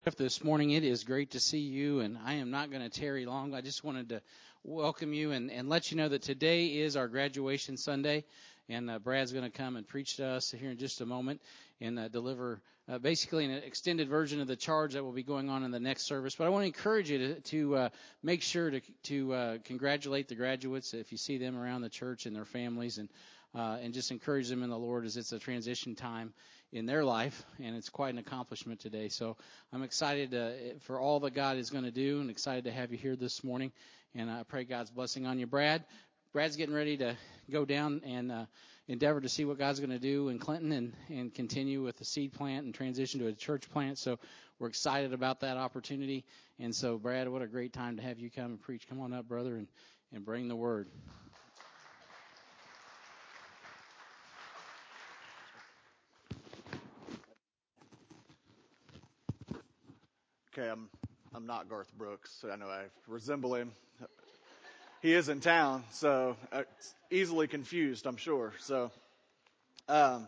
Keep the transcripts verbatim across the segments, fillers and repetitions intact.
This morning. It is great to see you, and I am not going to tarry long. I just wanted to welcome you and, and let you know that today is our graduation Sunday, and uh, Brad's going to come and preach to us here in just a moment and uh, deliver uh, basically an extended version of the charge that will be going on in the next service. But I want to encourage you to, to uh, make sure to, to uh, congratulate the graduates if you see them around the church and their families, and uh, and just encourage them in the Lord as it's a transition time in their life, and it's quite an accomplishment today. So I'm excited uh, for all that God is going to do, and excited to have you here this morning. And I pray God's blessing on you. Brad, Brad's getting ready to go down and uh, endeavor to see what God's going to do in Clinton, and, and continue with the seed plant and transition to a church plant. So we're excited about that opportunity. And so, Brad, what a great time to have you come and preach. Come on up, brother, and, and bring the word. Okay, I'm I'm not Garth Brooks, so I know I resemble him. He is in town, so it's easily confused, I'm sure. So, um,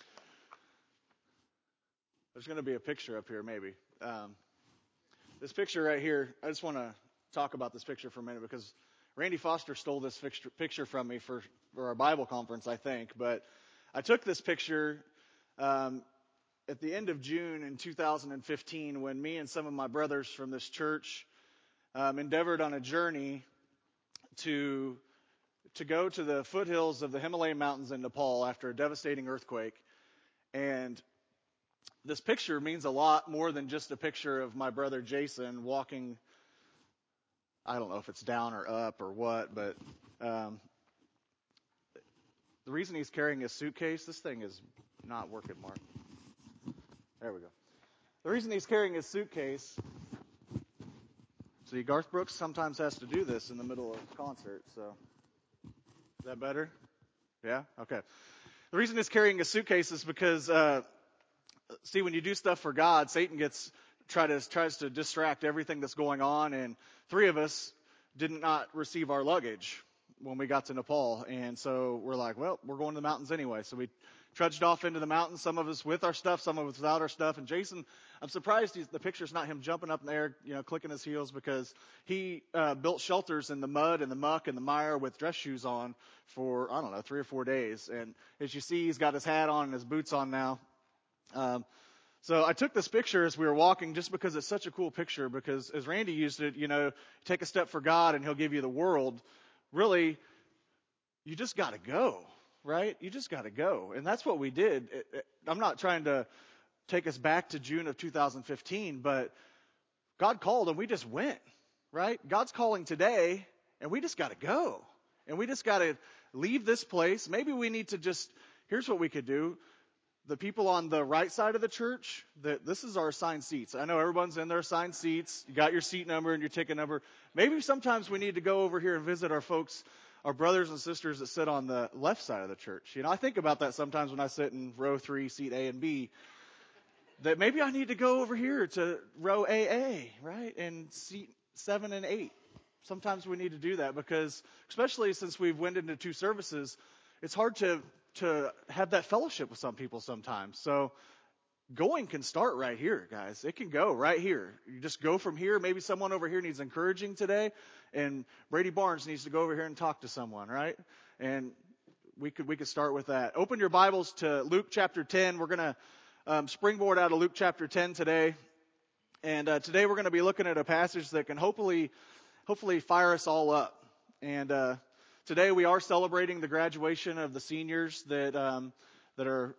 there's going to be a picture up here, maybe. Um, this picture right here, I just want to talk about this picture for a minute because Randy Foster stole this picture, picture from me for, for our Bible conference, I think. But I took this picture um, at the end of June in two thousand fifteen, when me and some of my brothers from this church um, endeavored on a journey to to go to the foothills of the Himalayan mountains in Nepal after a devastating earthquake. And this picture means a lot more than just a picture of my brother Jason walking. I don't know if it's down or up or what, but um, the reason he's carrying his suitcase, this thing is not working, Mark. There we go. The reason he's carrying his suitcase, see, Garth Brooks sometimes has to do this in the middle of a concert, so is that better? Yeah? Okay. The reason he's carrying a suitcase is because, uh, see, when you do stuff for God, Satan gets try to tries to distract everything that's going on, and three of us did not receive our luggage when we got to Nepal, and so we're like, well, we're going to the mountains anyway, so we trudged off into the mountains, some of us with our stuff, some of us without our stuff. And Jason, I'm surprised he's, the picture's not him jumping up in the air, you know, clicking his heels, because he uh, built shelters in the mud and the muck and the mire with dress shoes on for, I don't know, three or four days. And as you see, he's got his hat on and his boots on now. Um, so I took this picture as we were walking just because it's such a cool picture, because as Randy used it, you know, take a step for God and he'll give you the world. Really, you just got to go. Right? You just got to go. And that's what we did. It, it, I'm not trying to take us back to June of two thousand fifteen, but God called and we just went, right? God's calling today and we just got to go. And we just got to leave this place. Maybe we need to just, here's what we could do. The people on the right side of the church, the, this is our assigned seats. I know everyone's in their assigned seats. You got your seat number and your ticket number. Maybe sometimes we need to go over here and visit our folks, our brothers and sisters that sit on the left side of the church. You know, I think about that sometimes when I sit in row three, seat A and B, that maybe I need to go over here to row A A, right? And seat seven and eight. Sometimes we need to do that because, especially since we've went into two services, it's hard to, to have that fellowship with some people sometimes. So going can start right here, guys. It can go right here. You just go from here. Maybe someone over here needs encouraging today, and Brady Barnes needs to go over here and talk to someone, right? And we could we could start with that. Open your Bibles to Luke chapter ten. We're going to um, springboard out of Luke chapter ten today, and uh, today we're going to be looking at a passage that can hopefully hopefully fire us all up. And uh, today we are celebrating the graduation of the seniors that um, that are.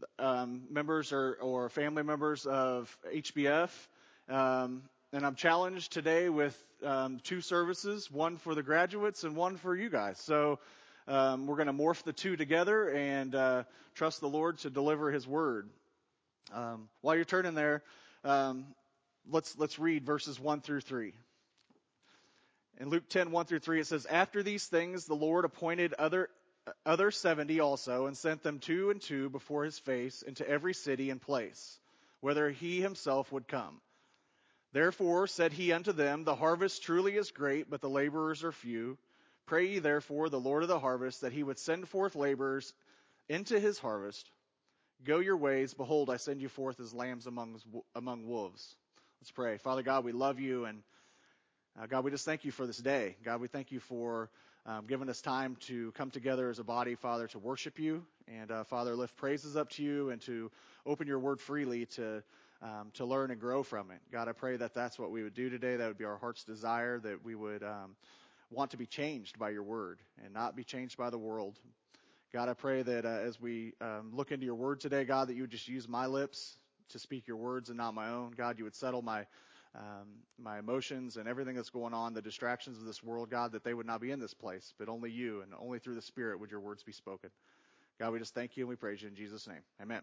Um, members or, or family members of H B F. Um, and I'm challenged today with um, two services, one for the graduates and one for you guys. So um, we're going to morph the two together and uh, trust the Lord to deliver His word. Um, while you're turning there, um, let's let's read verses one through three. In Luke ten, one through three, it says, "After these things, the Lord appointed other other seventy also, and sent them two and two before his face into every city and place, whither he himself would come. Therefore said he unto them, The harvest truly is great, but the laborers are few. Pray ye therefore the Lord of the harvest, that he would send forth laborers into his harvest. Go your ways, behold, I send you forth as lambs among among wolves." Let's pray. Father God, we love you, and uh, God, we just thank you for this day. God, we thank you for um, giving us time to come together as a body, Father, to worship you, and uh, Father, lift praises up to you, and to open your word freely to um, to learn and grow from it. God, I pray that that's what we would do today. That would be our heart's desire, that we would um, want to be changed by your word and not be changed by the world. God, I pray that uh, as we um, look into your word today, God, that you would just use my lips to speak your words and not my own. God, you would settle my um, my emotions and everything that's going on, the distractions of this world, God, that they would not be in this place, but only you, and only through the Spirit would your words be spoken. God, we just thank you and we praise you in Jesus' name. Amen.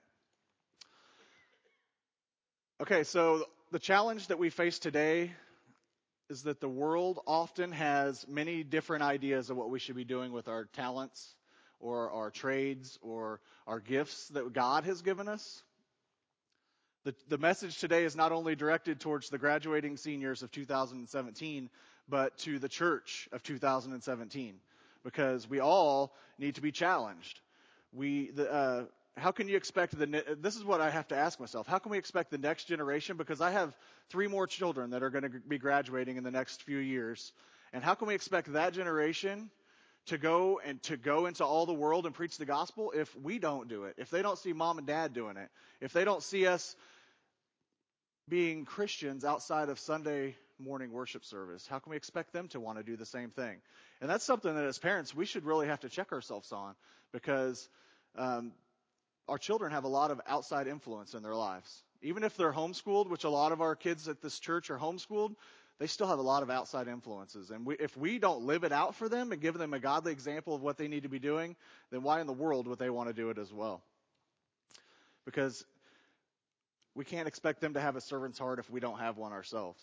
Okay, so the challenge that we face today is that the world often has many different ideas of what we should be doing with our talents or our trades or our gifts that God has given us. The, the message today is not only directed towards the graduating seniors of two thousand seventeen, but to the church of two thousand seventeen, because we all need to be challenged. We, the, uh, how can you expect the, this is what I have to ask myself, how can we expect the next generation, because I have three more children that are going to be graduating in the next few years, and how can we expect that generation to go and to go into all the world and preach the gospel if we don't do it, if they don't see mom and dad doing it, if they don't see us being Christians outside of Sunday morning worship service? How can we expect them to want to do the same thing? And that's something that as parents we should really have to check ourselves on, because um, our children have a lot of outside influence in their lives. Even if they're homeschooled, which a lot of our kids at this church are homeschooled, they still have a lot of outside influences. And we, if we don't live it out for them and give them a godly example of what they need to be doing, then why in the world would they want to do it as well? Because we can't expect them to have a servant's heart if we don't have one ourselves.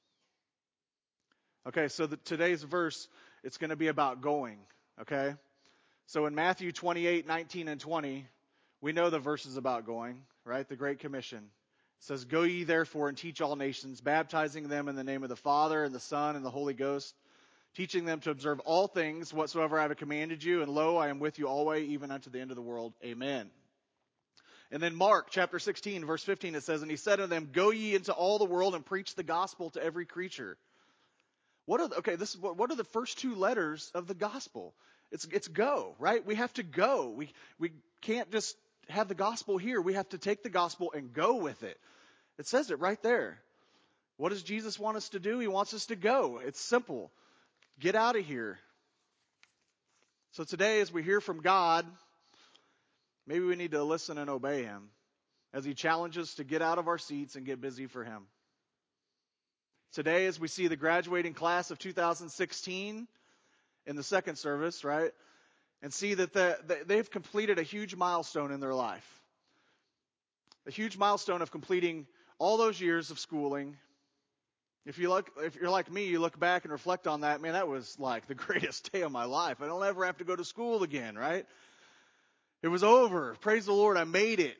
Okay, so the, today's verse, it's going to be about going, okay? So in Matthew twenty-eight, nineteen, and twenty, we know the verse is about going, right? The Great Commission. It says, "Go ye therefore and teach all nations, baptizing them in the name of the Father and the Son and the Holy Ghost, teaching them to observe all things whatsoever I have commanded you, and lo, I am with you always, even unto the end of the world. Amen." And then Mark chapter sixteen, verse fifteen, it says, "And he said unto them, Go ye into all the world and preach the gospel to every creature." What are the, okay, this is what, what are the first two letters of the gospel? It's it's go, right? We have to go. We we can't just have the gospel here. We have to take the gospel and go with it. It says it right there. What does Jesus want us to do? He wants us to go. It's simple. Get out of here. So today, as we hear from God, maybe we need to listen and obey him as he challenges us to get out of our seats and get busy for him. Today, as we see the graduating class of two thousand sixteen in the second service, right, and see that the, the, they've completed a huge milestone in their life. A huge milestone of completing all those years of schooling. If you look, if you're like me, you look back and reflect on that, man, that was like the greatest day of my life. I don't ever have to go to school again, right? It was over. Praise the Lord, I made it.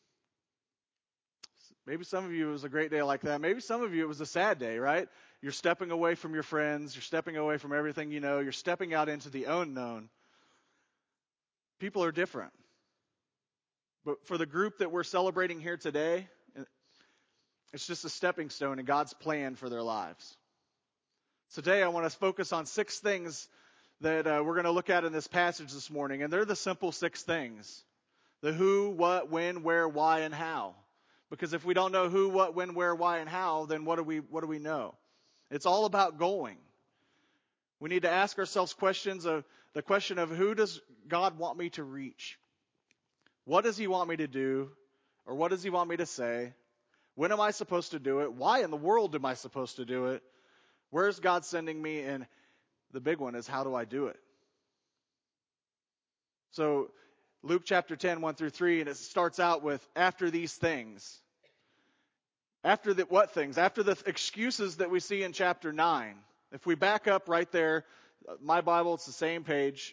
Maybe some of you it was a great day like that. Maybe some of you it was a sad day, right? You're stepping away from your friends. You're stepping away from everything you know. You're stepping out into the unknown. People are different. But for the group that we're celebrating here today, it's just a stepping stone in God's plan for their lives. Today I want to focus on six things that uh, we're going to look at in this passage this morning. And they're the simple six things. The who, what, when, where, why, and how. Because if we don't know who, what, when, where, why, and how, then what do we what do we know? It's all about going. We need to ask ourselves questions of the question of who does God want me to reach? What does he want me to do? Or what does he want me to say? When am I supposed to do it? Why in the world am I supposed to do it? Where is God sending me? And the big one is, how do I do it? So Luke chapter ten, one through three, and it starts out with, after these things. After the what things? After the excuses that we see in chapter nine. If we back up right there, my Bible, it's the same page.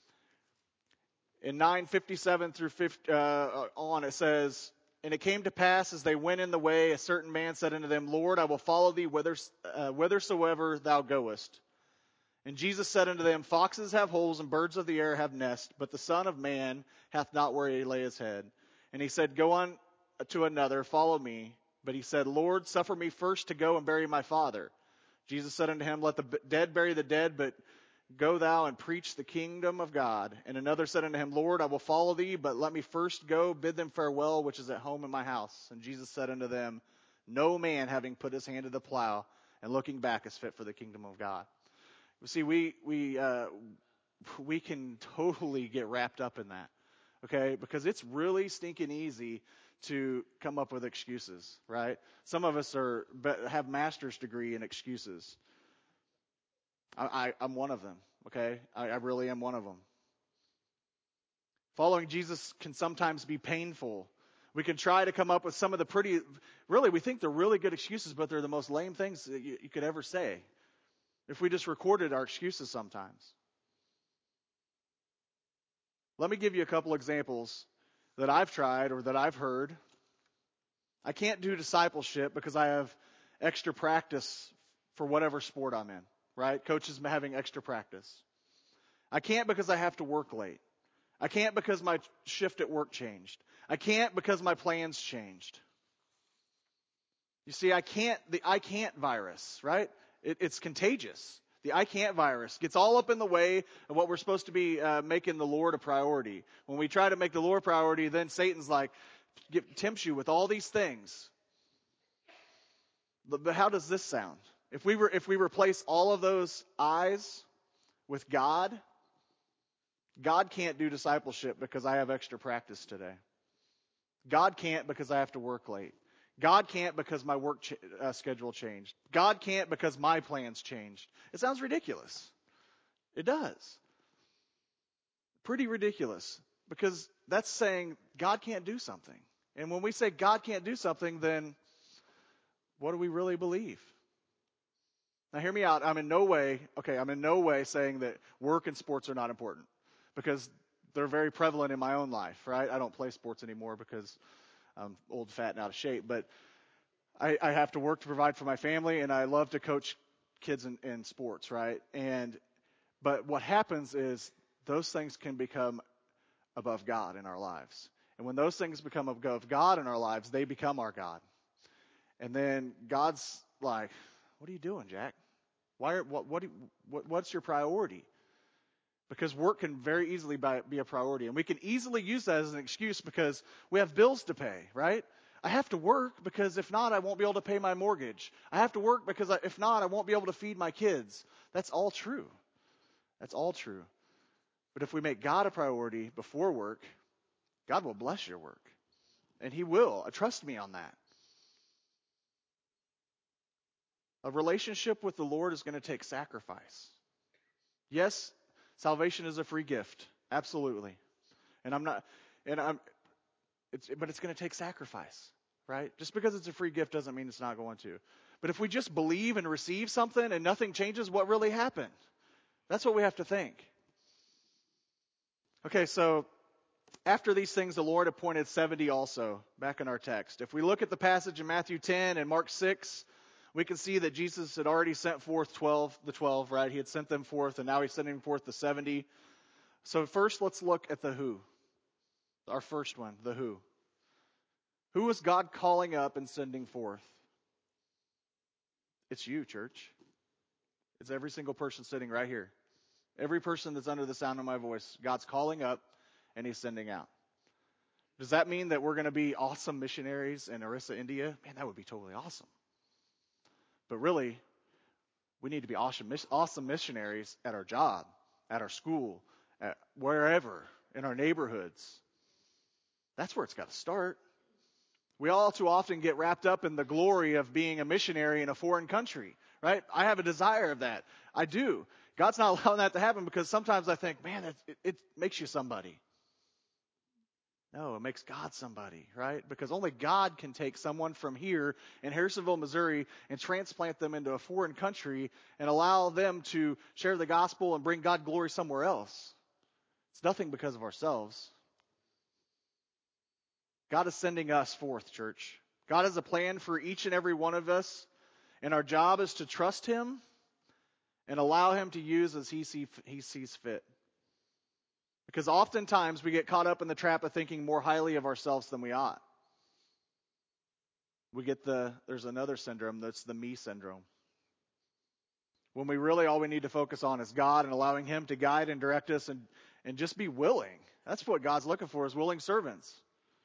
In nine fifty-seven through fifty, uh, on, it says, "And it came to pass as they went in the way, a certain man said unto them, Lord, I will follow thee whither, uh, whithersoever thou goest. And Jesus said unto them, Foxes have holes, and birds of the air have nests, but the Son of Man hath not where he lay his head. And he said, Go on to another, follow me. But he said, Lord, suffer me first to go and bury my father. Jesus said unto him, let the dead bury the dead, but go thou and preach the kingdom of God. And another said unto him, Lord, I will follow thee, but let me first go bid them farewell, which is at home in my house. And Jesus said unto them, no man having put his hand to the plow and looking back is fit for the kingdom of God. You see, we, we, uh, we can totally get wrapped up in that. Okay, because it's really stinking easy to come up with excuses, right? Some of us are have master's degree in excuses. I, I, I'm one of them, okay? I, I really am one of them. Following Jesus can sometimes be painful. We can try to come up with some of the pretty, really, we think they're really good excuses, but they're the most lame things that you, you could ever say if we just recorded our excuses sometimes. Let me give you a couple examples that I've tried or that I've heard. I can't do discipleship because I have extra practice for whatever sport I'm in, right? Coaches having extra practice. I can't because I have to work late. I can't because my shift at work changed. I can't because my plans changed. You see, I can't, the I can't virus, right? It, it's contagious. The I can't virus gets all up in the way of what we're supposed to be uh, making the Lord a priority. When we try to make the Lord a priority, then Satan's like, get, tempts you with all these things. But, but how does this sound? If we were, if we replace all of those I's with God, God can't do discipleship because I have extra practice today. God can't because I have to work late. God can't because my work ch- uh, schedule changed. God can't because my plans changed. It sounds ridiculous. It does. Pretty ridiculous. Because that's saying God can't do something. And when we say God can't do something, then what do we really believe? Now hear me out. I'm in no way, okay, I'm in no way saying that work and sports are not important. Because they're very prevalent in my own life, right? I don't play sports anymore because I'm old, fat, and out of shape. But I, I have to work to provide for my family, and I love to coach kids in, in sports, right? And but what happens is those things can become above God in our lives. And when those things become above God in our lives, they become our God. And then God's like, what are you doing, Jack? Why are, what, what, do you, what what's your priority? Because work can very easily be a priority. And we can easily use that as an excuse because we have bills to pay, right? I have to work because if not, I won't be able to pay my mortgage. I have to work because I, if not, I won't be able to feed my kids. That's all true. That's all true. But if we make God a priority before work, God will bless your work. And He will. Trust me on that. A relationship with the Lord is going to take sacrifice. Yes, salvation is a free gift. Absolutely. And I'm not, and I'm, it's, but it's going to take sacrifice, right? Just because it's a free gift doesn't mean it's not going to. But if we just believe and receive something and nothing changes, what really happened? That's what we have to think. Okay, so after these things, the Lord appointed seventy also, back in our text. If we look at the passage in Matthew ten and Mark six, we can see that Jesus had already sent forth twelve, the twelve, right? He had sent them forth, and now He's sending forth the seventy. So first, let's look at the who. Our first one, the who. Who is God calling up and sending forth? It's you, church. It's every single person sitting right here. Every person that's under the sound of my voice, God's calling up and He's sending out. Does that mean that we're going to be awesome missionaries in Orissa, India? Man, that would be totally awesome. But really, we need to be awesome, awesome missionaries at our job, at our school, at wherever, in our neighborhoods. That's where it's got to start. We all too often get wrapped up in the glory of being a missionary in a foreign country, right? I have a desire of that. I do. God's not allowing that to happen because sometimes I think, man, it, it, it makes you somebody. No, it makes God somebody, right? Because only God can take someone from here in Harrisonville, Missouri, and transplant them into a foreign country and allow them to share the gospel and bring God glory somewhere else. It's nothing because of ourselves. God is sending us forth, church. God has a plan for each and every one of us, and our job is to trust Him and allow Him to use as He, see, he sees fit. Because oftentimes we get caught up in the trap of thinking more highly of ourselves than we ought. we get the, there's another syndrome that's the me syndrome. When we really, all we need to focus on is God and allowing Him to guide and direct us and, and just be willing. That's what God's looking for, is willing servants.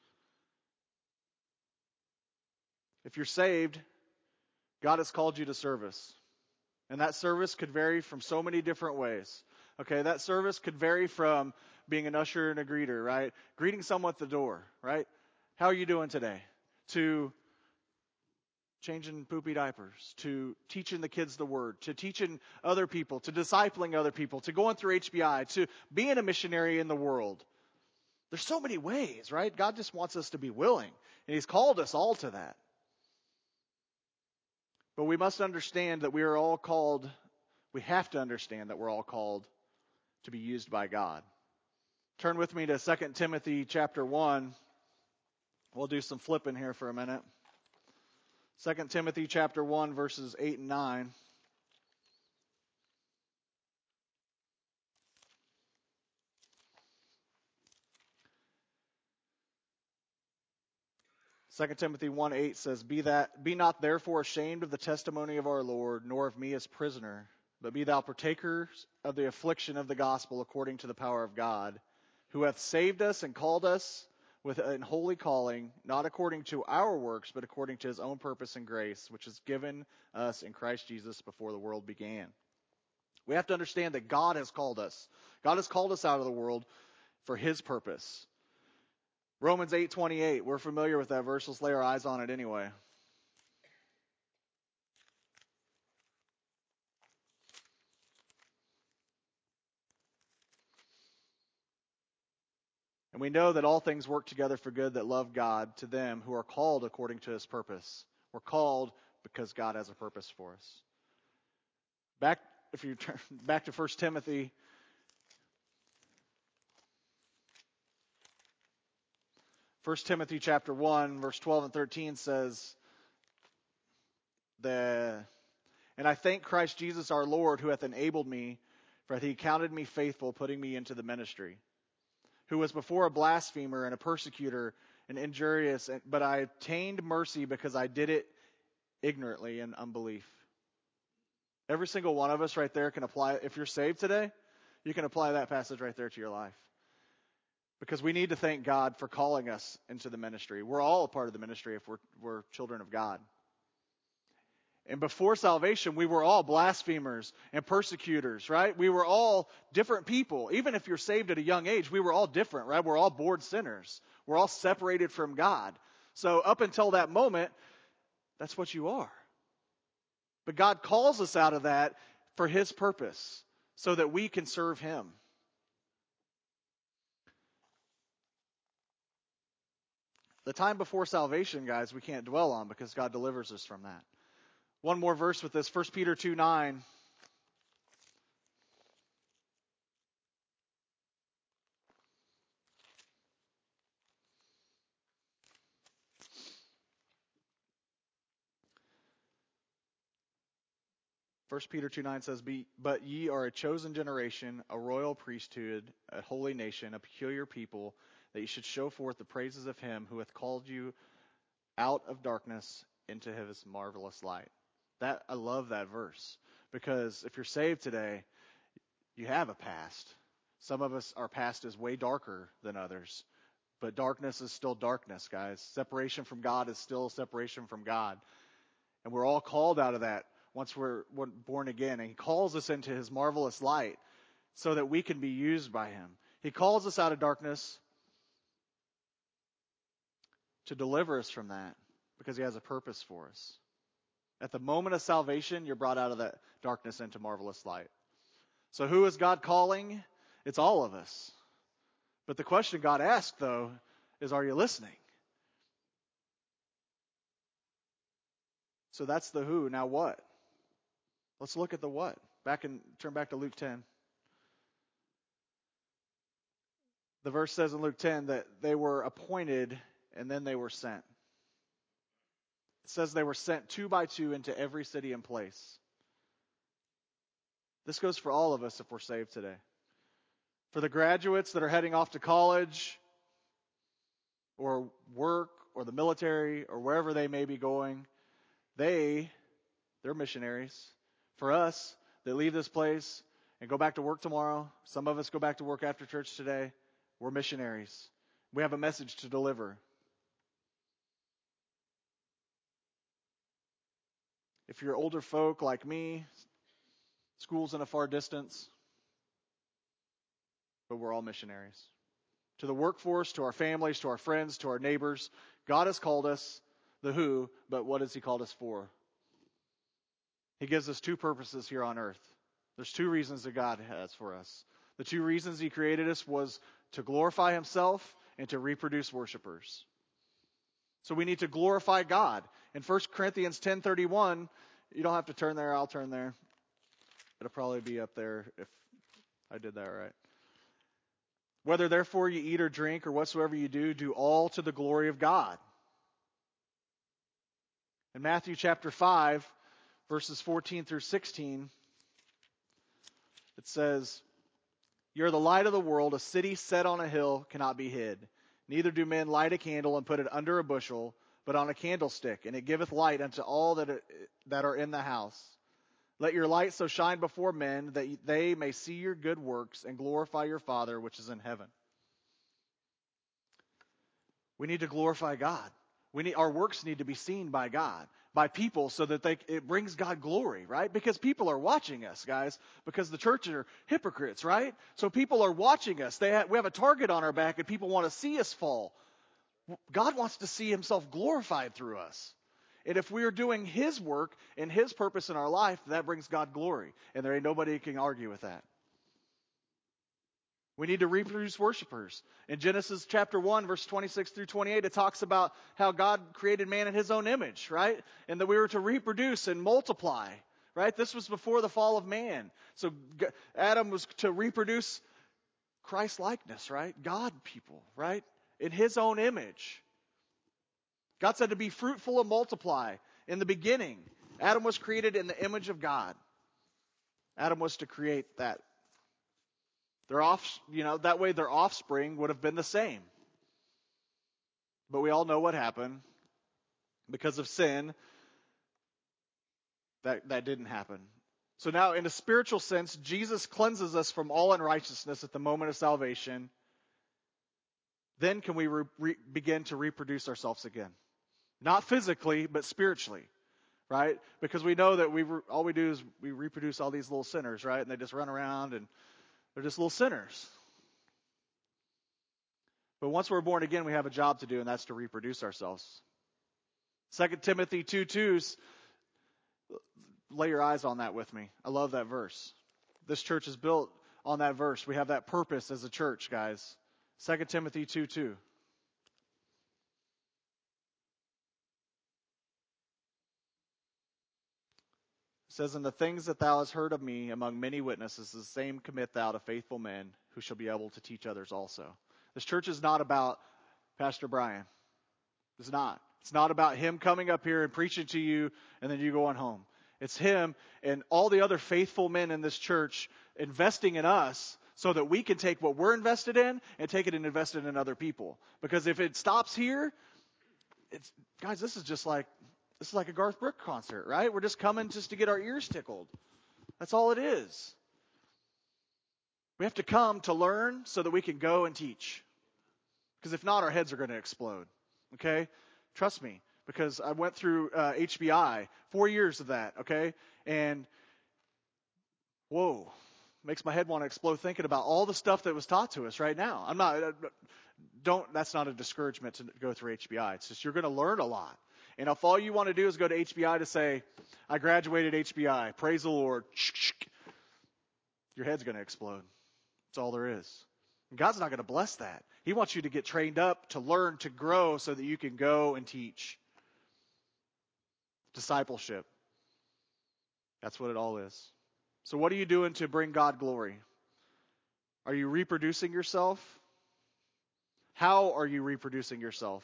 If you're saved, God has called you to service. And that service could vary from so many different ways. Okay, that service could vary from being an usher and a greeter, right? Greeting someone at the door, right? How are you doing today? To changing poopy diapers, to teaching the kids the word, to teaching other people, to discipling other people, to going through H B I, to being a missionary in the world. There's so many ways, right? God just wants us to be willing, and He's called us all to that. But we must understand that we are all called, we have to understand that we're all called to be used by God. Turn with me to Second Timothy chapter one. We'll do some flipping here for a minute. Second Timothy chapter one, verses eight and nine. Second Timothy one eight says, Be that be not therefore ashamed of the testimony of our Lord, nor of me as prisoner, but be thou partakers of the affliction of the gospel according to the power of God, who hath saved us and called us with an holy calling, not according to our works, but according to His own purpose and grace, which is given us in Christ Jesus before the world began. We have to understand that God has called us. God has called us out of the world for His purpose. Romans eight twenty-eight, we're familiar with that verse. Let's lay our eyes on it anyway. And we know that all things work together for good that love God, to them who are called according to His purpose. We're called because God has a purpose for us. Back, if you turn back to First Timothy, First Timothy chapter one, verse twelve and thirteen says, the, And I thank Christ Jesus our Lord, who hath enabled me, for He counted me faithful, putting me into the ministry, who was before a blasphemer and a persecutor and injurious, but I obtained mercy because I did it ignorantly in unbelief. Every single one of us right there can apply, if you're saved today, you can apply that passage right there to your life. Because we need to thank God for calling us into the ministry. We're all a part of the ministry if we're, we're children of God. And before salvation, we were all blasphemers and persecutors, right? We were all different people. Even if you're saved at a young age, we were all different, right? We're all born sinners. We're all separated from God. So up until that moment, that's what you are. But God calls us out of that for His purpose, so that we can serve Him. The time before salvation, guys, we can't dwell on because God delivers us from that. One more verse with this, First Peter two nine. First Peter two nine says, Be, But ye are a chosen generation, a royal priesthood, a holy nation, a peculiar people, that ye should show forth the praises of Him who hath called you out of darkness into His marvelous light. That I love that verse, because if you're saved today, you have a past. Some of us, our past is way darker than others, but darkness is still darkness, guys. Separation from God is still separation from God, and we're all called out of that once we're born again. And He calls us into His marvelous light so that we can be used by Him. He calls us out of darkness to deliver us from that, because He has a purpose for us. At the moment of salvation, you're brought out of that darkness into marvelous light. So who is God calling? It's all of us. But the question God asked, though, is, are you listening? So that's the who. Now what? Let's look at the what. Back and turn back to Luke ten. The verse says in Luke ten that they were appointed and then they were sent. It says they were sent two by two into every city and place. This goes for all of us if we're saved today. For the graduates that are heading off to college or work or the military or wherever they may be going, they, they're missionaries. For us, they leave this place and go back to work tomorrow. Some of us go back to work after church today. We're missionaries. We have a message to deliver. If you're older folk like me, school's in a far distance, but we're all missionaries. To the workforce, to our families, to our friends, to our neighbors, God has called us the who, but what has He called us for? He gives us two purposes here on earth. There's two reasons that God has for us. The two reasons He created us was to glorify Himself and to reproduce worshipers. So we need to glorify God. In First Corinthians ten thirty-one, you don't have to turn there, I'll turn there. It'll probably be up there if I did that right. Whether therefore you eat or drink or whatsoever you do, do all to the glory of God. In Matthew chapter five, verses fourteen through sixteen, it says, "You're the light of the world. A city set on a hill cannot be hid. Neither do men light a candle and put it under a bushel, but on a candlestick, and it giveth light unto all that are, that are in the house. Let your light so shine before men that they may see your good works and glorify your Father which is in heaven." We need to glorify God. We need, our works need to be seen by God, by people, so that they, it brings God glory, right? Because people are watching us, guys, because the churches are hypocrites, right? So people are watching us. They have, we have a target on our back, and people want to see us fall. God wants to see Himself glorified through us. And if we are doing His work and His purpose in our life, that brings God glory. And there ain't nobody who can argue with that. We need to reproduce worshipers. In Genesis chapter one, verse twenty-six through twenty-eight, it talks about how God created man in His own image, right? And that we were to reproduce and multiply, right? This was before the fall of man. So Adam was to reproduce Christ-likeness, right? God people, right? In His own image. God said to be fruitful and multiply. In the beginning, Adam was created in the image of God. Adam was to create that. Their off, you know, that way their offspring would have been the same. But we all know what happened. Because of sin, that, that didn't happen. So now, in a spiritual sense, Jesus cleanses us from all unrighteousness at the moment of salvation. Then can we re- re- begin to reproduce ourselves again. Not physically, but spiritually. Right? Because we know that we re- all we do is we reproduce all these little sinners, right? And they just run around and they're just little sinners. But once we're born again, we have a job to do, and that's to reproduce ourselves. Second Timothy two two, lay your eyes on that with me. I love that verse. This church is built on that verse. We have that purpose as a church, guys. Second Timothy two two. It says, "And the things that thou hast heard of me among many witnesses, the same commit thou to faithful men who shall be able to teach others also." This church is not about Pastor Brian. It's not. It's not about him coming up here and preaching to you and then you going home. It's him and all the other faithful men in this church investing in us so that we can take what we're invested in and take it and invest it in other people. Because if it stops here, it's guys, this is just like this is like a Garth Brooks concert, right? We're just coming just to get our ears tickled. That's all it is. We have to come to learn so that we can go and teach. Because if not, our heads are going to explode. Okay? Trust me. Because I went through uh, H B I, four years of that, okay? And, whoa, makes my head want to explode thinking about all the stuff that was taught to us right now. I'm not, uh, don't, that's not a discouragement to go through H B I. It's just you're going to learn a lot. And if all you want to do is go to H B I to say, I graduated H B I, praise the Lord, your head's going to explode. That's all there is. And God's not going to bless that. He wants you to get trained up, to learn, to grow so that you can go and teach. Discipleship. That's what it all is. So what are you doing to bring God glory? Are you reproducing yourself? How are you reproducing yourself?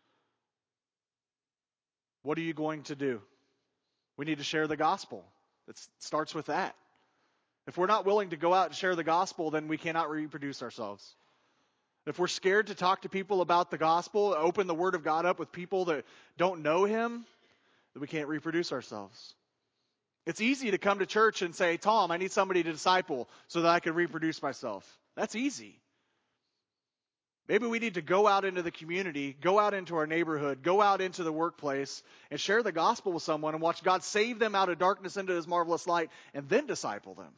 What are you going to do? We need to share the gospel. It starts with that. If we're not willing to go out and share the gospel, then we cannot reproduce ourselves. If we're scared to talk to people about the gospel, open the Word of God up with people that don't know Him, then we can't reproduce ourselves. It's easy to come to church and say, Tom, I need somebody to disciple so that I can reproduce myself. That's easy. Maybe we need to go out into the community, go out into our neighborhood, go out into the workplace, and share the gospel with someone and watch God save them out of darkness into His marvelous light and then disciple them.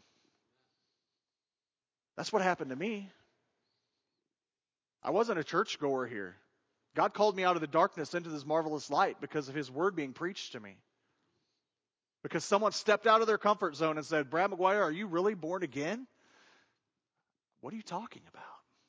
That's what happened to me. I wasn't a churchgoer here. God called me out of the darkness into this marvelous light because of His word being preached to me. Because someone stepped out of their comfort zone and said, Brad McGuire, are you really born again? What are you talking about?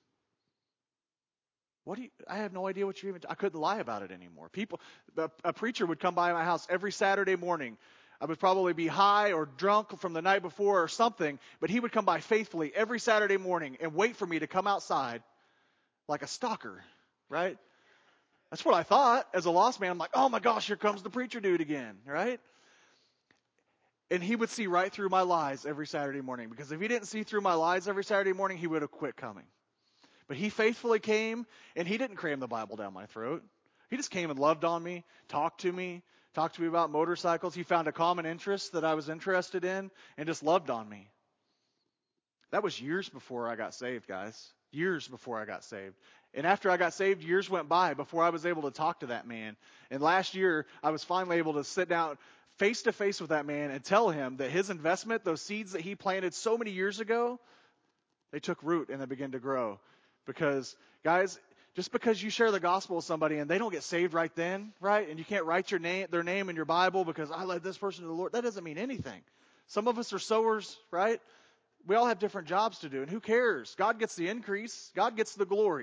What do you, I have no idea what you're even, I couldn't lie about it anymore. People, a, a preacher would come by my house every Saturday morning. I would probably be high or drunk from the night before or something, but he would come by faithfully every Saturday morning and wait for me to come outside like a stalker, right? That's what I thought as a lost man. I'm like, oh my gosh, here comes the preacher dude again, right? And he would see right through my lies every Saturday morning, because if he didn't see through my lies every Saturday morning, he would have quit coming. But he faithfully came, and he didn't cram the Bible down my throat. He just came and loved on me, talked to me, talked to me about motorcycles. He found a common interest that I was interested in and just loved on me. That was years before I got saved, guys. Years before I got saved. And after I got saved, years went by before I was able to talk to that man. And last year, I was finally able to sit down face to face with that man and tell him that his investment, those seeds that he planted so many years ago, they took root and they began to grow. Because, guys, just because you share the gospel with somebody and they don't get saved right then, right? And you can't write your name, their name in your Bible because I led this person to the Lord. That doesn't mean anything. Some of us are sowers, right? We all have different jobs to do. And who cares? God gets the increase. God gets the glory.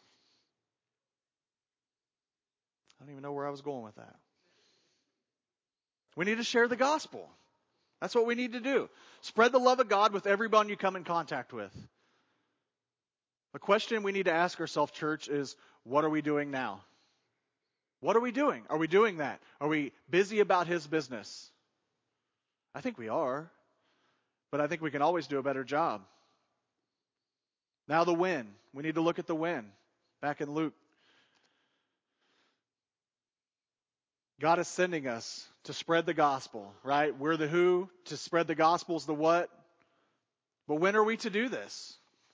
I don't even know where I was going with that. We need to share the gospel. That's what we need to do. Spread the love of God with everyone you come in contact with. The question we need to ask ourselves, church, is what are we doing now? What are we doing? Are we doing that? Are we busy about His business? I think we are. But I think we can always do a better job. Now the when. We need to look at the when. Back in Luke. God is sending us to spread the gospel, right? We're the who. To spread the gospel is the what. But when are we to do this?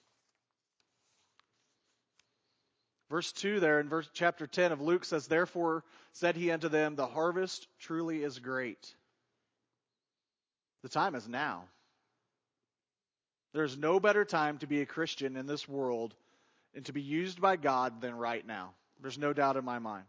Verse two there in verse chapter ten of Luke says, Therefore said he unto them, the harvest truly is great. The time is now. There's no better time to be a Christian in this world and to be used by God than right now. There's no doubt in my mind.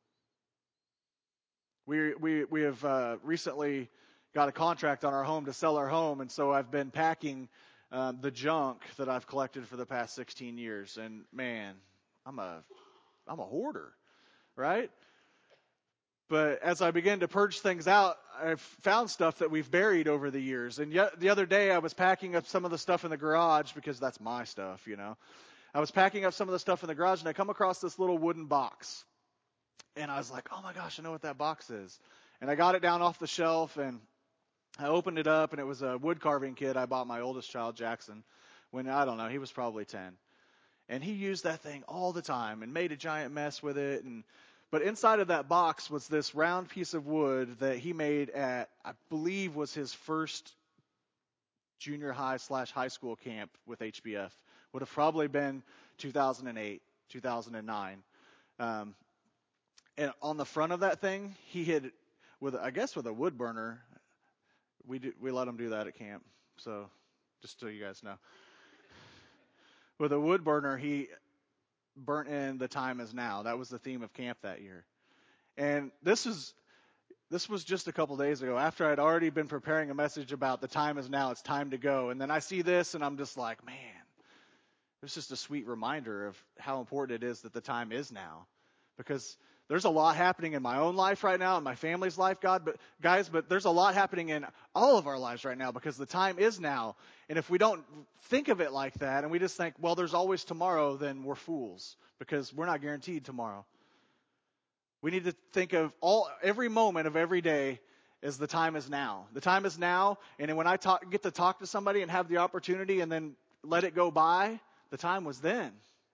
We we we have uh, recently got a contract on our home to sell our home, and so I've been packing um, the junk that I've collected for the past sixteen years. And man, I'm a I'm a hoarder, right? But as I began to purge things out, I found stuff that we've buried over the years. And yet the other day I was packing up some of the stuff in the garage because that's my stuff, you know. I was packing up some of the stuff in the garage and I come across this little wooden box. And I was like, oh my gosh, I know what that box is. And I got it down off the shelf and I opened it up and it was a wood carving kit I bought my oldest child, Jackson, when, I don't know, he was probably ten. And he used that thing all the time and made a giant mess with it. And But inside of that box was this round piece of wood that he made at, I believe, was his first junior high slash high school camp with H B F. Would have probably been two thousand eight, two thousand nine. Um, and on the front of that thing, he had, with I guess with a wood burner, we do, we let him do that at camp. So just so you guys know. With a wood burner, he burnt in the time is now. That was the theme of camp that year. And this is this was just a couple days ago, after I'd already been preparing a message about the time is now, it's time to go. And then I see this and I'm just like, man, it's just a sweet reminder of how important it is that the time is now. Because there's a lot happening in my own life right now, in my family's life, God, but guys, but there's a lot happening in all of our lives right now because the time is now. And if we don't think of it like that and we just think, well, there's always tomorrow, then we're fools because we're not guaranteed tomorrow. We need to think of all every moment of every day as the time is now. The time is now, and when I talk, get to talk to somebody and have the opportunity and then let it go by, the time was then.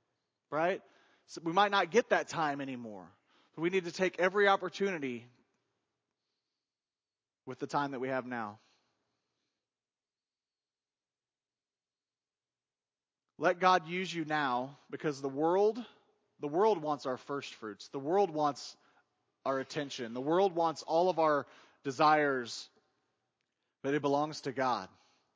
right? So we might not get that time anymore. So we need to take every opportunity with the time that we have now. Let God use you now, because the world, the world wants our first fruits. The world wants our attention. The world wants all of our desires, but it belongs to God.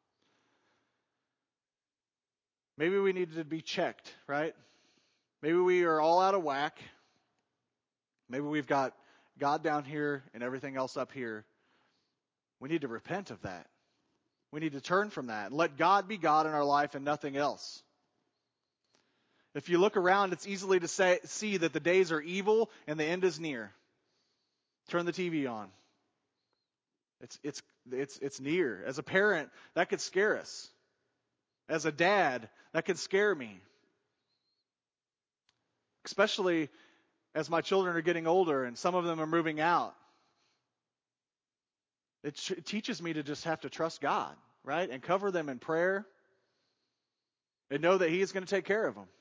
Maybe we need to be checked, right? Maybe we are all out of whack. Maybe we've got God down here and everything else up here. We need to repent of that. We need to turn from that and let God be God in our life and nothing else. If you look around, it's easily to say, see that the days are evil and the end is near. Turn the T V on. It's, it's, it's, it's near. As a parent, that could scare us. As a dad, that could scare me. Especially as my children are getting older and some of them are moving out. It, ch- it teaches me to just have to trust God, right? And cover them in prayer and know that He is going to take care of them.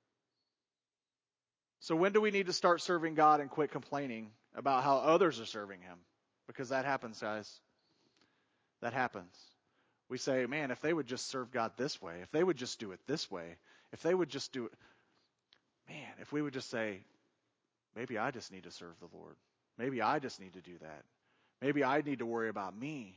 So when do we need to start serving God and quit complaining about how others are serving Him? Because that happens, guys. That happens. We say, man, if they would just serve God this way, if they would just do it this way, if they would just do it, man, if we would just say, maybe I just need to serve the Lord. Maybe I just need to do that. Maybe I need to worry about me.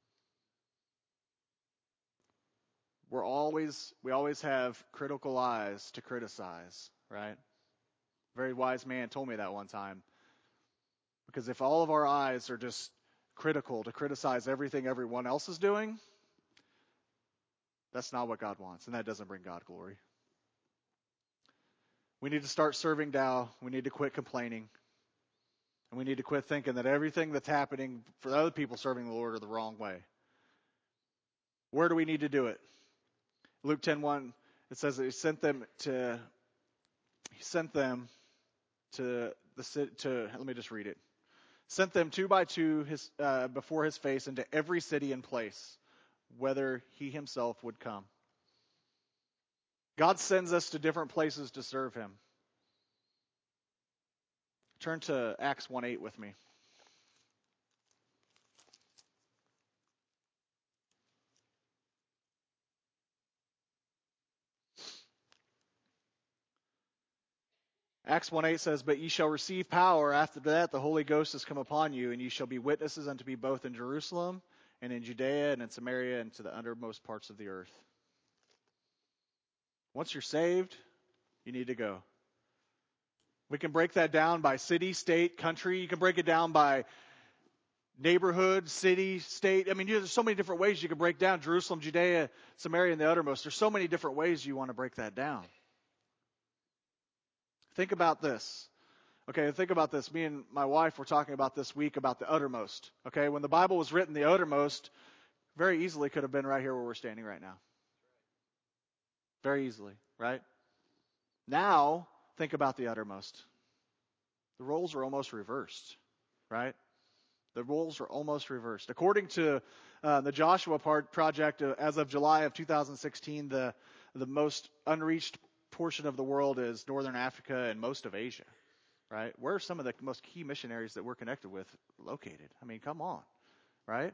We're always, we always have critical eyes to criticize, right? A very wise man told me that one time. Because if all of our eyes are just critical to criticize everything everyone else is doing, that's not what God wants, and that doesn't bring God glory. We need to start serving now. We need to quit complaining. And we need to quit thinking that everything that's happening for other people serving the Lord are the wrong way. Where do we need to do it? Luke ten one, it says that he sent them to he sent them to the to let me just read it. Sent them two by two his, uh, before his face into every city and place, whether he himself would come. God sends us to different places to serve him. Turn to Acts one eight with me. Acts one eight says, "But ye shall receive power. After that the Holy Ghost has come upon you, and ye shall be witnesses unto me both in Jerusalem and in Judea and in Samaria and to the uttermost parts of the earth." Once you're saved, you need to go. We can break that down by city, state, country. You can break it down by neighborhood, city, state. I mean, there's so many different ways you can break down Jerusalem, Judea, Samaria, and the uttermost. There's so many different ways you want to break that down. Think about this. Okay, think about this. Me and my wife were talking about this week about the uttermost. Okay, when the Bible was written, the uttermost very easily could have been right here where we're standing right now. Very easily, right? Now, think about the uttermost. The roles are almost reversed, right? The roles are almost reversed. According to uh, the Joshua part project, uh, as of July of two thousand sixteen, the the most unreached portion of the world is Northern Africa and most of Asia, right? Where are some of the most key missionaries that we're connected with located? I mean, come on, right?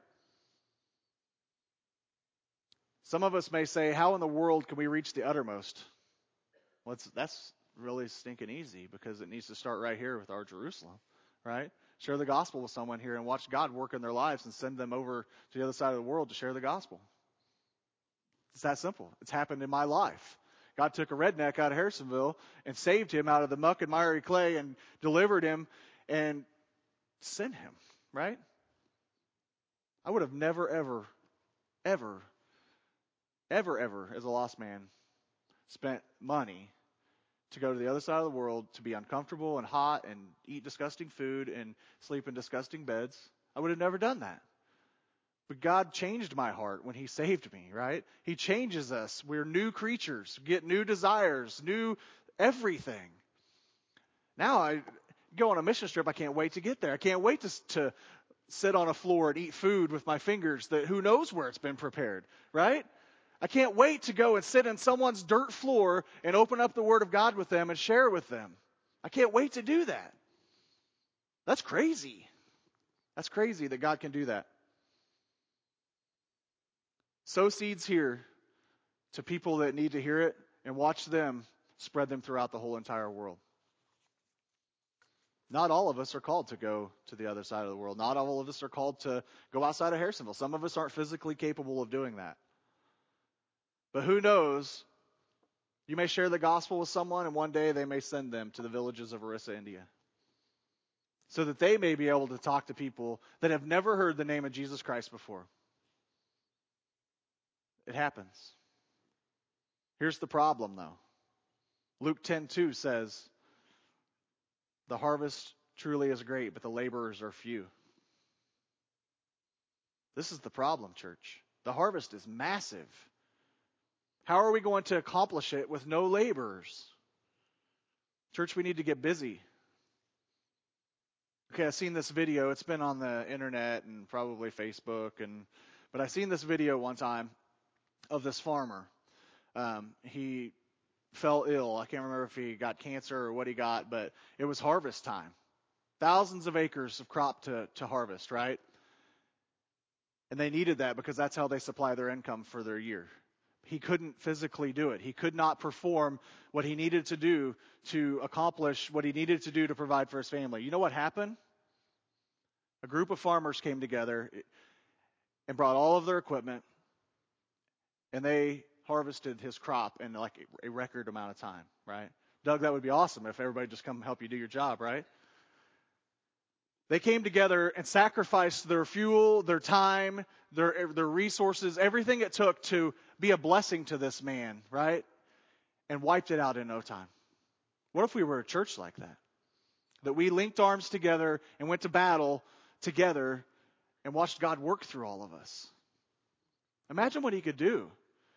Some of us may say, how in the world can we reach the uttermost? Well, it's, that's really stinking easy, because it needs to start right here with our Jerusalem, right? Share the gospel with someone here and watch God work in their lives and send them over to the other side of the world to share the gospel. It's that simple. It's happened in my life. God took a redneck out of Harrisonville and saved him out of the muck and miry clay and delivered him and sent him, right? I would have never, ever, ever, ever, ever, as a lost man, spent money to go to the other side of the world to be uncomfortable and hot and eat disgusting food and sleep in disgusting beds. I would have never done that. But God changed my heart when he saved me, right? He changes us. We're new creatures, get new desires, new everything. Now I go on a mission trip. I can't wait to get there. I can't wait to, to sit on a floor and eat food with my fingers that who knows where it's been prepared, right? I can't wait to go and sit in someone's dirt floor and open up the Word of God with them and share it with them. I can't wait to do that. That's crazy. That's crazy that God can do that. Sow seeds here to people that need to hear it and watch them spread them throughout the whole entire world. Not all of us are called to go to the other side of the world. Not all of us are called to go outside of Harrisonville. Some of us aren't physically capable of doing that. But who knows? You may share the gospel with someone, and one day they may send them to the villages of Orissa, India, so that they may be able to talk to people that have never heard the name of Jesus Christ before. It happens. Here's the problem, though. Luke ten two says, the harvest truly is great, but the laborers are few. This is the problem, church. The harvest is massive. How are we going to accomplish it with no laborers? Church, we need to get busy. Okay, I've seen this video. It's been on the internet and probably Facebook, and but I've seen this video one time of this farmer. Um, he fell ill. I can't remember if he got cancer or what he got, but it was harvest time. Thousands of acres of crop to, to harvest, right? And they needed that because that's how they supply their income for their year. He couldn't physically do it. He could not perform what he needed to do to accomplish what he needed to do to provide for his family. You know what happened? A group of farmers came together and brought all of their equipment, and they harvested his crop in like a record amount of time, right? Doug, that would be awesome if everybody just come help you do your job, right? They came together and sacrificed their fuel, their time, their their resources, everything it took to be a blessing to this man, right? And wiped it out in no time. What if we were a church like that? That we linked arms together and went to battle together and watched God work through all of us. Imagine what he could do.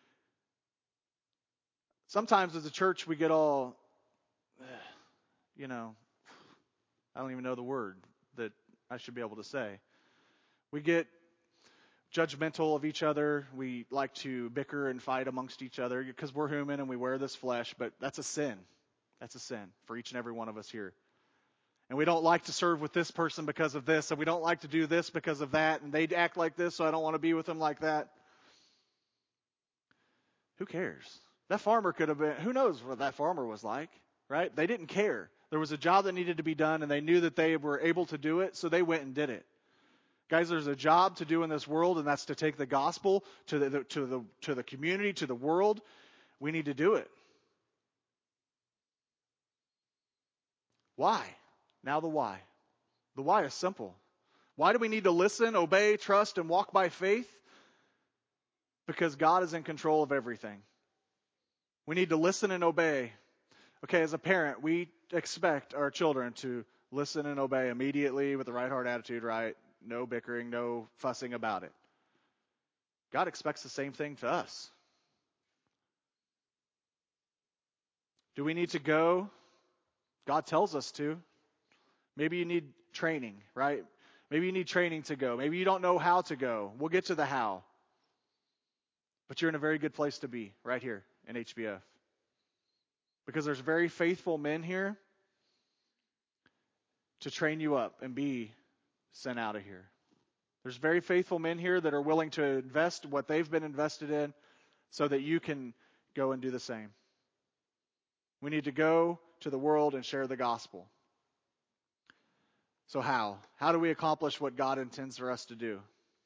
Sometimes as a church we get all, you know, I don't even know the word that I should be able to say. We get judgmental of each other. We like to bicker and fight amongst each other because we're human and we wear this flesh, but that's a sin. That's a sin for each and every one of us here. And we don't like to serve with this person because of this, and we don't like to do this because of that, and they act like this, so I don't want to be with them like that. Who cares? That farmer could have been, who knows what that farmer was like, right? They didn't care. There was a job that needed to be done, and they knew that they were able to do it, so they went and did it. Guys, there's a job to do in this world, and that's to take the gospel to the, to the, to the community, to the world. We need to do it. Why? Now the why. The why is simple. Why do we need to listen, obey, trust, and walk by faith? Because God is in control of everything. We need to listen and obey. Okay, as a parent, we expect our children to listen and obey immediately with the right heart attitude, right? No bickering, no fussing about it. God expects the same thing to us. Do we need to go? God tells us to. Maybe you need training, right? Maybe you need training to go. Maybe you don't know how to go. We'll get to the how. But you're in a very good place to be right here in H B F. Because there's very faithful men here to train you up and be sent out of here. There's very faithful men here that are willing to invest what they've been invested in so that you can go and do the same. We need to go to the world and share the gospel. So how? How do we accomplish what God intends for us to do?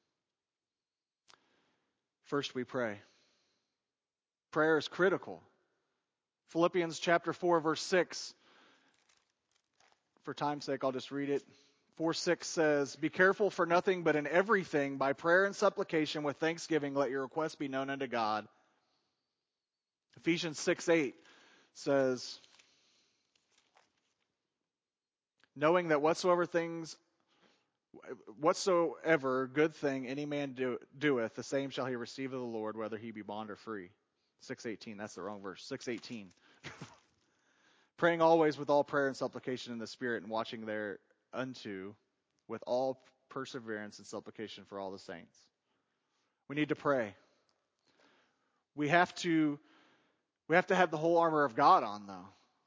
First, we pray. Prayer is critical. Philippians chapter four, verse six. For time's sake, I'll just read it. four six says, "Be careful for nothing, but in everything, by prayer and supplication with thanksgiving, let your requests be known unto God." Ephesians six eight says, "Knowing that whatsoever things, whatsoever good thing any man do, doeth, the same shall he receive of the Lord, whether he be bond or free." six eighteen, that's the wrong verse. six eighteen. "Praying always with all prayer and supplication in the Spirit, and watching thereunto with all perseverance and supplication for all the saints." We need to pray. We have to we have to have the whole armor of God on, though.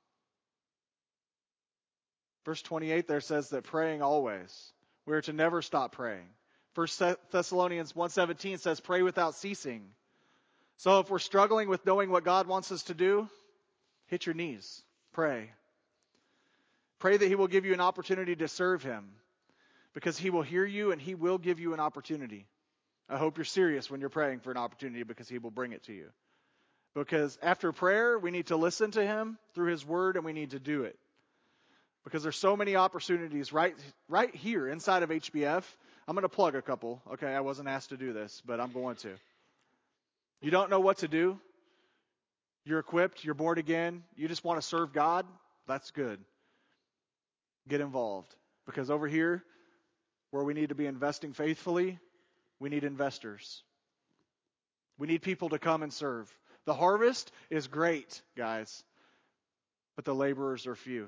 Verse twenty-eight there says that praying always. We are to never stop praying. First Thessalonians one seventeen says pray without ceasing. So if we're struggling with knowing what God wants us to do, hit your knees. Pray. Pray that He will give you an opportunity to serve Him, because He will hear you and He will give you an opportunity. I hope you're serious when you're praying for an opportunity, because He will bring it to you. Because after prayer, we need to listen to Him through His Word, and we need to do it. Because there's so many opportunities right right here inside of H B F. I'm going to plug a couple. Okay, I wasn't asked to do this, but I'm going to. You don't know what to do. You're equipped. You're born again. You just want to serve God. That's good. Get involved. Because over here, where we need to be investing faithfully, we need investors. We need people to come and serve. The harvest is great, guys, but the laborers are few.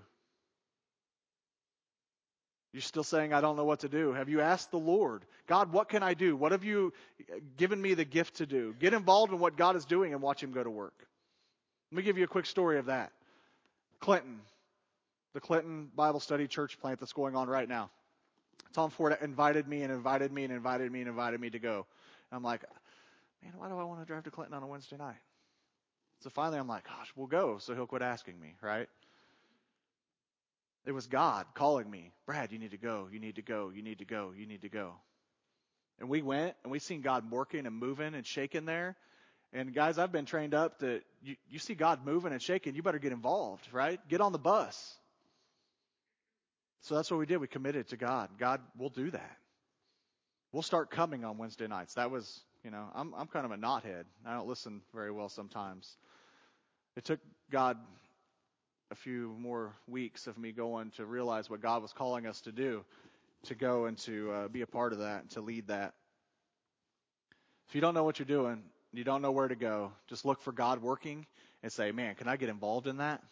You're still saying, I don't know what to do. Have you asked the Lord, God, what can I do? What have you given me the gift to do? Get involved in what God is doing and watch Him go to work. Let me give you a quick story of that. Clinton, the Clinton Bible Study Church plant that's going on right now. Tom Ford invited me and invited me and invited me and invited me to go. And I'm like, man, why do I want to drive to Clinton on a Wednesday night? So finally I'm like, gosh, we'll go so he'll quit asking me, right? It was God calling me, Brad, you need to go, you need to go, you need to go, you need to go. And we went, and we seen God working and moving and shaking there. And guys, I've been trained up that you, you see God moving and shaking, you better get involved, right? Get on the bus. So that's what we did. We committed to God. God, we'll do that. We'll start coming on Wednesday nights. That was, you know, I'm I'm kind of a knothead. I don't listen very well sometimes. It took God a few more weeks of me going to realize what God was calling us to do, to go and to uh, be a part of that and to lead that. If you don't know what you're doing, you don't know where to go, just look for God working and say, man, can I get involved in that?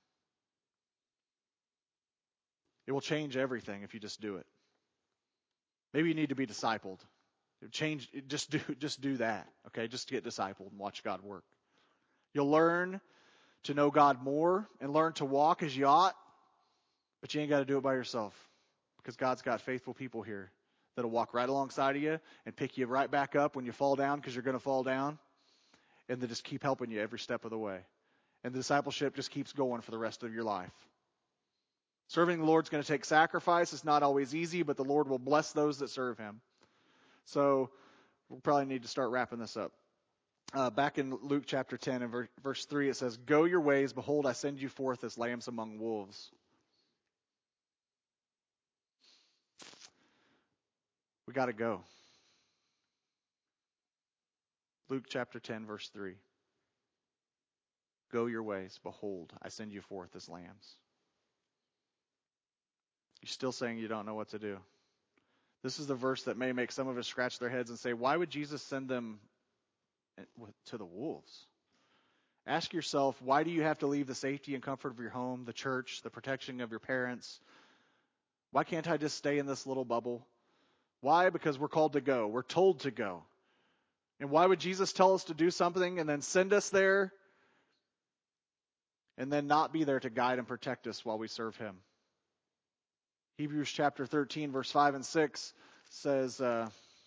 It will change everything if you just do it. Maybe you need to be discipled. Change, just do, just do that. Okay, just get discipled and watch God work. You'll learn to know God more and learn to walk as you ought, but you ain't got to do it by yourself, because God's got faithful people here that'll walk right alongside of you and pick you right back up when you fall down, because you're going to fall down, and they just keep helping you every step of the way. And the discipleship just keeps going for the rest of your life. Serving the Lord's going to take sacrifice. It's not always easy, but the Lord will bless those that serve Him. So we'll probably need to start wrapping this up. Uh, back in Luke chapter ten and ver- verse three, it says, go your ways, behold, I send you forth as lambs among wolves. We got to go. Luke chapter ten, verse three. Go your ways, behold, I send you forth as lambs. You're still saying you don't know what to do. This is the verse that may make some of us scratch their heads and say, why would Jesus send them to the wolves? Ask yourself, why do you have to leave the safety and comfort of your home, the church, the protection of your parents? Why can't I just stay in this little bubble? Why? Because we're called to go. We're told to go. And why would Jesus tell us to do something and then send us there and then not be there to guide and protect us while we serve Him? Hebrews chapter thirteen, verse five and six says, uh,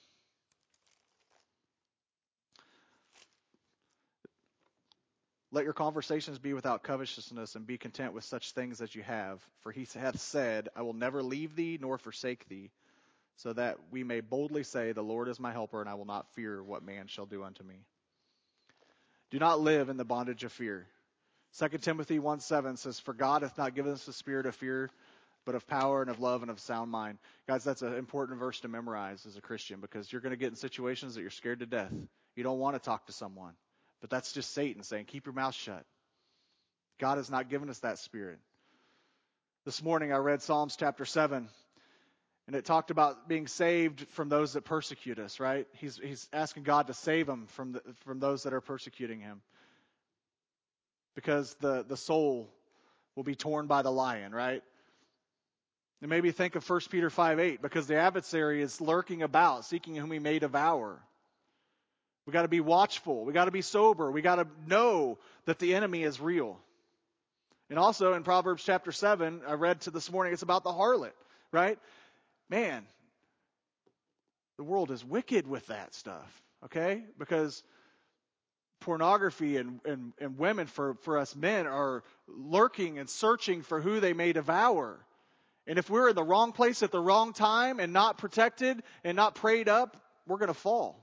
let your conversations be without covetousness, and be content with such things as you have. For He hath said, I will never leave thee nor forsake thee, so that we may boldly say, the Lord is my helper, and I will not fear what man shall do unto me. Do not live in the bondage of fear. Second Timothy one seven says, for God hath not given us the spirit of fear, but of power and of love and of sound mind. Guys, that's an important verse to memorize as a Christian, because you're going to get in situations that you're scared to death. You don't want to talk to someone. But that's just Satan saying, keep your mouth shut. God has not given us that spirit. This morning I read Psalms chapter seven, and it talked about being saved from those that persecute us, right? He's he's asking God to save him from the, from those that are persecuting him. Because the, the soul will be torn by the lion, right? And maybe think of First Peter five eight, because the adversary is lurking about, seeking whom he may devour. We got to be watchful. We got to be sober. We got to know that the enemy is real. And also in Proverbs chapter seven, I read to this morning, it's about the harlot, right? Man, the world is wicked with that stuff, okay? Because pornography and, and, and women for, for us men are lurking and searching for who they may devour. And if we're in the wrong place at the wrong time and not protected and not prayed up, we're going to fall.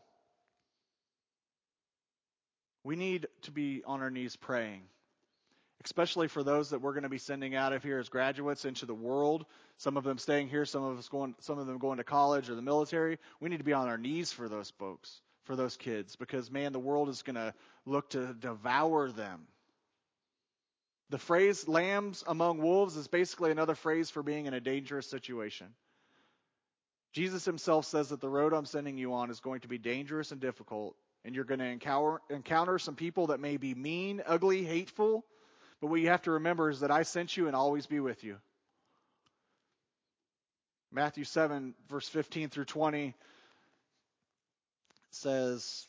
We need to be on our knees praying, especially for those that we're going to be sending out of here as graduates into the world. Some of them staying here, some of us going, some of them going to college or the military. We need to be on our knees for those folks, for those kids, because man, the world is going to look to devour them. The phrase "lambs among wolves" is basically another phrase for being in a dangerous situation. Jesus himself says that the road I'm sending you on is going to be dangerous and difficult. And you're going to encounter, encounter some people that may be mean, ugly, hateful. But what you have to remember is that I sent you and always be with you. Matthew seven, verse fifteen through twenty says,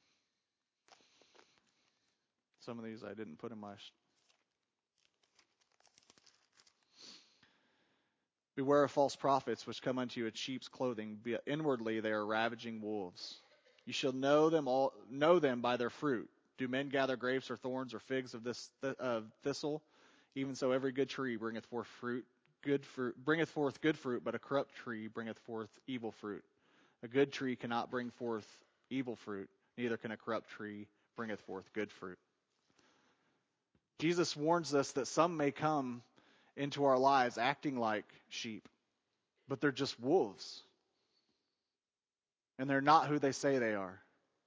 some of these I didn't put in my... Beware of false prophets which come unto you in sheep's clothing, but inwardly they are ravaging wolves. You shall know them all, know them by their fruit. Do men gather grapes or thorns or figs of this th- uh, thistle? Even so, every good tree bringeth forth fruit. Good fruit bringeth forth good fruit, but a corrupt tree bringeth forth evil fruit. A good tree cannot bring forth evil fruit, neither can a corrupt tree bringeth forth good fruit. Jesus warns us that some may come into our lives acting like sheep, but they're just wolves. And they're not who they say they are.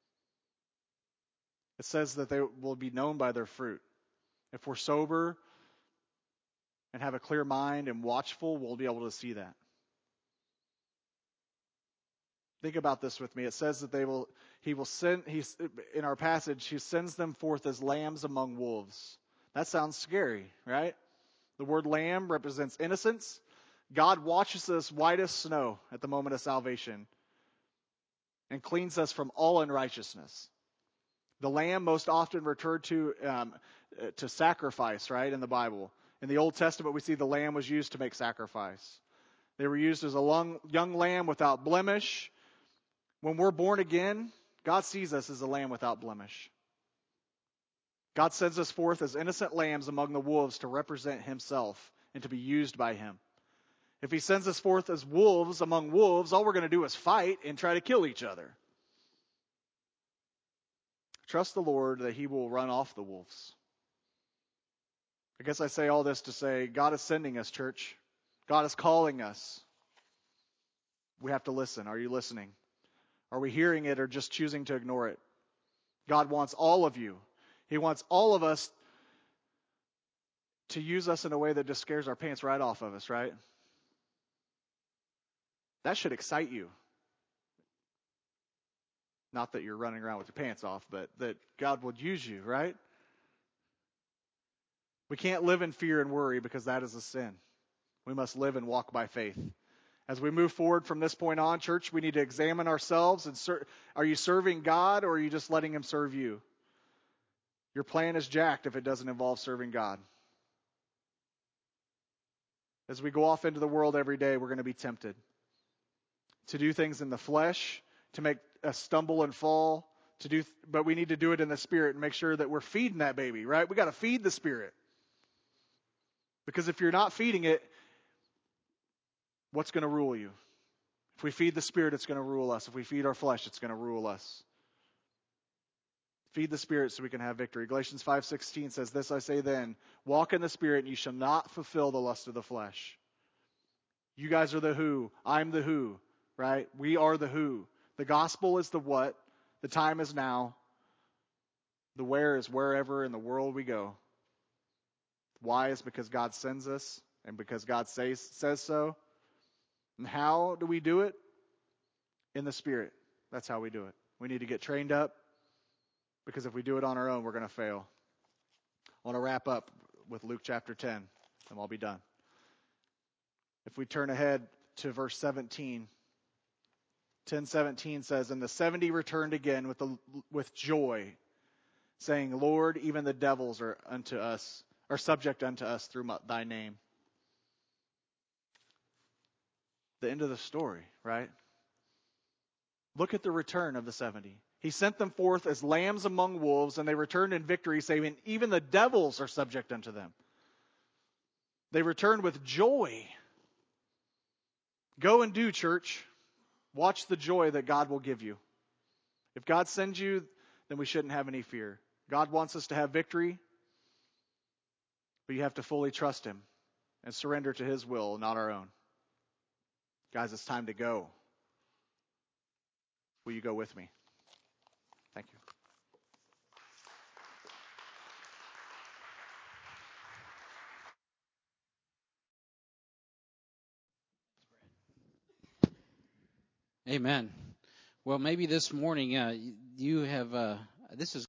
It says that they will be known by their fruit. If we're sober and have a clear mind and watchful, we'll be able to see that. Think about this with me. It says that they will, he will send, he's, in our passage, he sends them forth as lambs among wolves. That sounds scary, right? The word lamb represents innocence. God watches us white as snow at the moment of salvation and cleans us from all unrighteousness. The lamb most often referred to um, to sacrifice, right, in the Bible. In the Old Testament, we see the lamb was used to make sacrifice. They were used as a long, young lamb without blemish. When we're born again, God sees us as a lamb without blemish. God sends us forth as innocent lambs among the wolves to represent himself and to be used by him. If he sends us forth as wolves among wolves, all we're going to do is fight and try to kill each other. Trust the Lord that he will run off the wolves. I guess I say all this to say God is sending us, church. God is calling us. We have to listen. Are you listening? Are we hearing it or just choosing to ignore it? God wants all of you. He wants all of us to use us in a way that just scares our pants right off of us, right? That should excite you. Not that you're running around with your pants off, but that God would use you, right? We can't live in fear and worry because that is a sin. We must live and walk by faith. As we move forward from this point on, church, we need to examine ourselves. And ser- are you serving God or are you just letting him serve you? Your plan is jacked if it doesn't involve serving God. As we go off into the world every day, we're going to be tempted to do things in the flesh, to make us stumble and fall, to do, but we need to do it in the Spirit and make sure that we're feeding that baby, right? We got to feed the Spirit. Because if you're not feeding it, what's going to rule you? If we feed the Spirit, it's going to rule us. If we feed our flesh, it's going to rule us. Feed the Spirit so we can have victory. Galatians five sixteen says, "This I say then, walk in the Spirit, and you shall not fulfill the lust of the flesh." You guys are the who. I'm the who, right? We are the who. The gospel is the what. The time is now. The where is wherever in the world we go. Why is because God sends us and because God says, says so. And how do we do it? In the Spirit. That's how we do it. We need to get trained up because if we do it on our own, we're going to fail. I want to wrap up with Luke chapter ten, and I'll be done. If we turn ahead to verse seventeen, ten seventeen says, and the seventy returned again with the, with joy, saying, Lord, even the devils are unto us, are subject unto us through my, thy name. The end of the story, right? Look at the return of the seventy. He sent them forth as lambs among wolves, and they returned in victory, saying, even the devils are subject unto them. They returned with joy. Go and do, church. Watch the joy that God will give you. If God sends you, then we shouldn't have any fear. God wants us to have victory, but you have to fully trust him and surrender to his will, not our own. Guys, it's time to go. Will you go with me? Thank you. Amen. Well, maybe this morning uh, you have, uh, this is